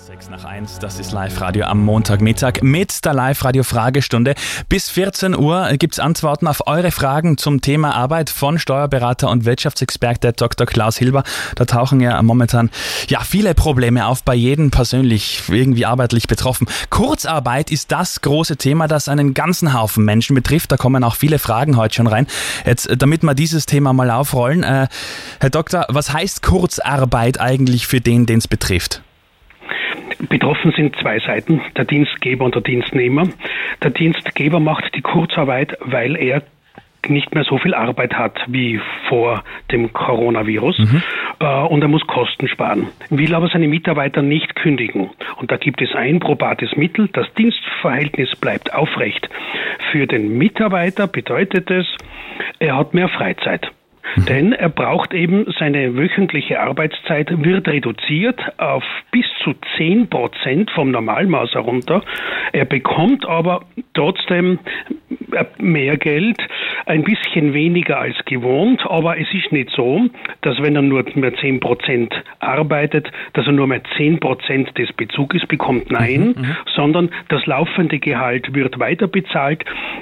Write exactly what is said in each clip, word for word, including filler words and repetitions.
sechs nach eins, das ist Live-Radio am Montagmittag mit der Live-Radio-Fragestunde. Bis vierzehn Uhr gibt's Antworten auf eure Fragen zum Thema Arbeit von Steuerberater und Wirtschaftsexperte Doktor Klaus Hilber. Da tauchen ja momentan ja viele Probleme auf, bei jedem persönlich irgendwie arbeitlich betroffen. Kurzarbeit ist das große Thema, das einen ganzen Haufen Menschen betrifft. Da kommen auch viele Fragen heute schon rein. Jetzt, damit wir dieses Thema mal aufrollen. Äh, Herr Doktor, was heißt Kurzarbeit eigentlich für den, den es betrifft? Betroffen sind zwei Seiten, der Dienstgeber und der Dienstnehmer. Der Dienstgeber macht die Kurzarbeit, weil er nicht mehr so viel Arbeit hat wie vor dem Coronavirus, mhm. äh, und er muss Kosten sparen, will aber seine Mitarbeiter nicht kündigen. Und da gibt es ein probates Mittel, das Dienstverhältnis bleibt aufrecht. Für den Mitarbeiter bedeutet es, er hat mehr Freizeit. Denn er braucht eben, seine wöchentliche Arbeitszeit wird reduziert auf bis zu zehn Prozent vom Normalmaß herunter. Er bekommt aber trotzdem mehr Geld, ein bisschen weniger als gewohnt, aber es ist nicht so, dass wenn er nur mehr zehn Prozent arbeitet, dass er nur mehr zehn Prozent des Bezuges bekommt. Nein, mhm, mhm. sondern das laufende Gehalt wird weiter bezahlt.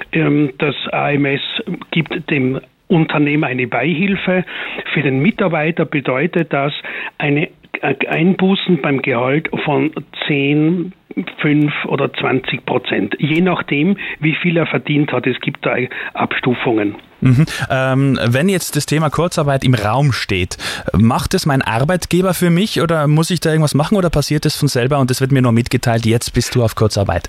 Das A M S gibt dem Unternehmer eine Beihilfe. Für den Mitarbeiter bedeutet das eine Einbußen beim Gehalt von zehn, fünf oder zwanzig Prozent. Je nachdem, wie viel er verdient hat. Es gibt da Abstufungen. Mhm. Ähm, wenn jetzt das Thema Kurzarbeit im Raum steht, macht es mein Arbeitgeber für mich oder muss ich da irgendwas machen oder passiert es von selber und es wird mir nur mitgeteilt, jetzt bist du auf Kurzarbeit?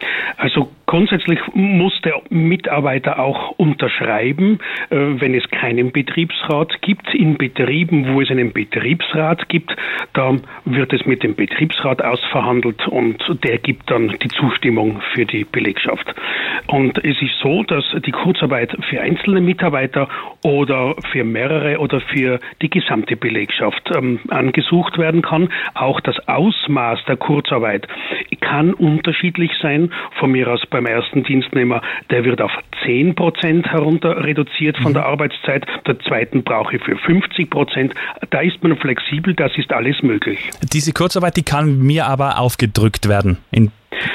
Also grundsätzlich muss der Mitarbeiter auch unterschreiben, wenn es keinen Betriebsrat gibt. In Betrieben, wo es einen Betriebsrat gibt, da wird es mit dem Betriebsrat ausverhandelt und der gibt dann die Zustimmung für die Belegschaft. Und es ist so, dass die Kurzarbeit für einzelne Mitarbeiter oder für mehrere oder für die gesamte Belegschaft ähm, angesucht werden kann. Auch das Ausmaß der Kurzarbeit kann unterschiedlich sein. Von mir aus beim ersten Dienstnehmer, der wird auf zehn Prozent herunter reduziert von mhm. der Arbeitszeit. Der zweiten brauche ich für fünfzig Prozent. Da ist man flexibel, das ist alles möglich. Diese Kurzarbeit, die kann mir aber aufgedrückt werden. In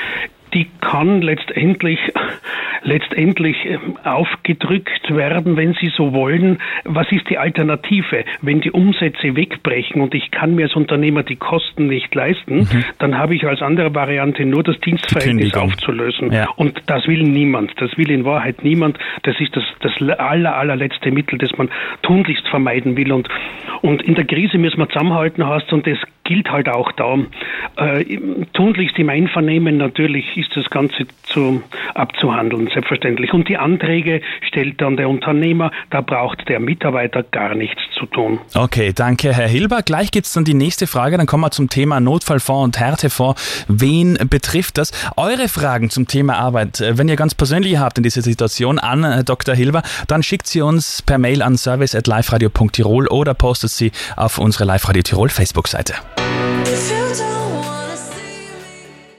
die kann letztendlich letztendlich aufgedrückt werden, wenn Sie so wollen. Was ist die Alternative? Wenn die Umsätze wegbrechen und ich kann mir als Unternehmer die Kosten nicht leisten, mhm. dann habe ich als andere Variante nur das Dienstverhältnis aufzulösen. Ja. Und das will niemand. Das will in Wahrheit niemand. Das ist das, das aller, allerletzte Mittel, das man tunlichst vermeiden will. Und, und in der Krise müssen wir zusammenhalten, hast und das gilt halt auch da. Äh, tunlichst im Einvernehmen natürlich ist das Ganze zu, abzuhandeln, selbstverständlich. Und die Anträge stellt dann der Unternehmer, da braucht der Mitarbeiter gar nichts zu tun. Okay, danke Herr Hilber. Gleich geht's dann die nächste Frage, dann kommen wir zum Thema Notfallfonds und Härtefonds. Wen betrifft das? Eure Fragen zum Thema Arbeit, wenn ihr ganz persönlich habt in dieser Situation an Doktor Hilber, dann schickt sie uns per Mail an service at liveradio punkt tirol oder postet sie auf unsere Live-Radio Tirol Facebook-Seite.